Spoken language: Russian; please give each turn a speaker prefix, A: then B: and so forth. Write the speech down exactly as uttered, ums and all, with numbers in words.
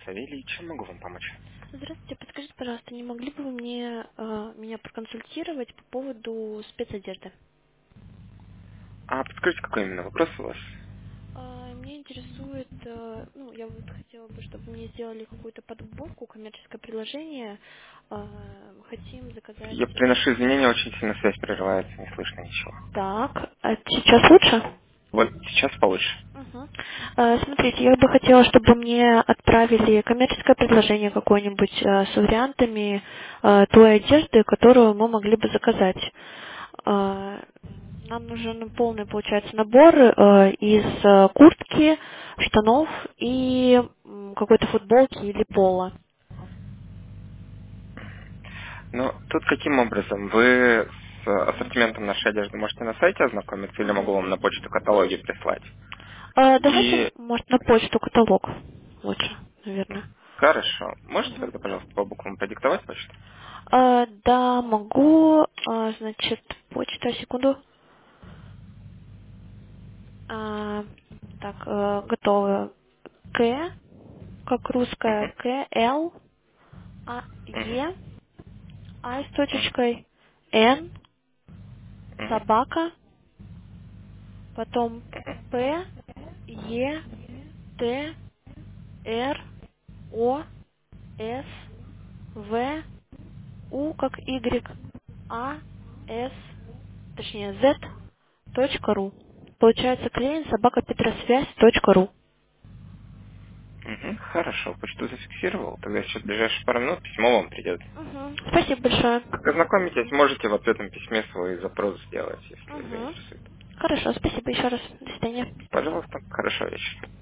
A: Савелий, чем могу вам помочь?
B: Здравствуйте, подскажите, пожалуйста, не могли бы вы мне э, меня проконсультировать по поводу спецодежды?
A: А подскажите, какой именно вопрос у вас?
B: А, Меня интересует, э, ну, я вот хотела бы, чтобы мне сделали какую-то подборку, коммерческое предложение. Э, Хотим заказать.
A: Я
B: э,
A: приношу извинения, очень сильно связь прерывается, не слышно ничего.
B: Так, а сейчас лучше?
A: Вот сейчас получше.
B: Мгм. Э, Смотрите, я бы хотела, чтобы мне отправили коммерческое предложение какое-нибудь э, с вариантами э, той одежды, которую мы могли бы заказать. Э, Нам нужен полный, получается, набор э, из э, куртки, штанов и м, какой-то футболки или пола.
A: Ну, тут каким образом? Вы с ассортиментом нашей одежды можете на сайте ознакомиться или могу
B: Мгм.
A: вам на почту каталоги прислать?
B: Э, Давайте,
A: И
B: может, на почту каталог лучше, наверное.
A: хорошо. Можете
B: Мгм.
A: тогда, пожалуйста, по буквам продиктовать почту?
B: Э, Да, могу. Э, Значит, почта, секунду. А, так, э, готовы. К, как русская,
A: Угу.
B: К, Л, А,
A: Угу.
B: Е, А с точечкой,
A: Угу.
B: Н,
A: Угу.
B: собака, потом
A: Угу.
B: П, Е, Т, Р, О, С, В, У, как Y, А, С, точнее, Z, точка ру. Получается клиент собака петросвязь точка ру.
A: Угу. Хорошо, почту зафиксировал. Тогда сейчас в ближайшие пару минут письмо вам придет.
B: Мгм. Спасибо большое.
A: Как ознакомитесь, можете в ответном письме свой запрос сделать, если
B: Угу.
A: заинтересует.
B: Хорошо, спасибо еще раз. До свидания.
A: Пожалуйста, хорошего вечера.